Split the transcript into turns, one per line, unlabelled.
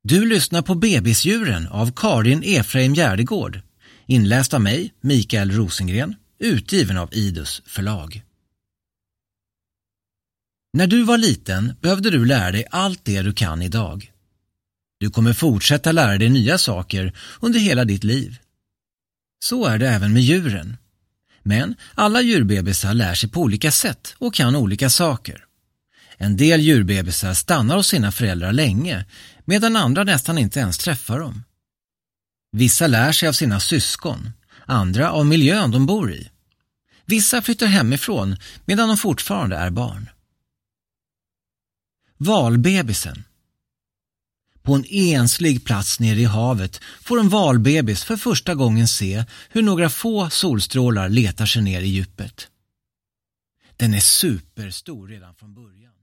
Du lyssnar på Bebisdjuren av Karin Efraim Gärdegård, inläst av mig, Mikael Rosengren, utgiven av Idus förlag. När du var liten behövde du lära dig allt det du kan idag. Du kommer fortsätta lära dig nya saker under hela ditt liv. Så är det även med djuren. Men alla djurbebisar lär sig på olika sätt och kan olika saker. En del djurbebisar stannar hos sina föräldrar länge, medan andra nästan inte ens träffar dem. Vissa lär sig av sina syskon, andra av miljön de bor i. Vissa flyttar hemifrån medan de fortfarande är barn. Valbebisen. På en enslig plats nere i havet får en valbebis för första gången se hur några få solstrålar letar sig ner i djupet. Den är superstor redan från början.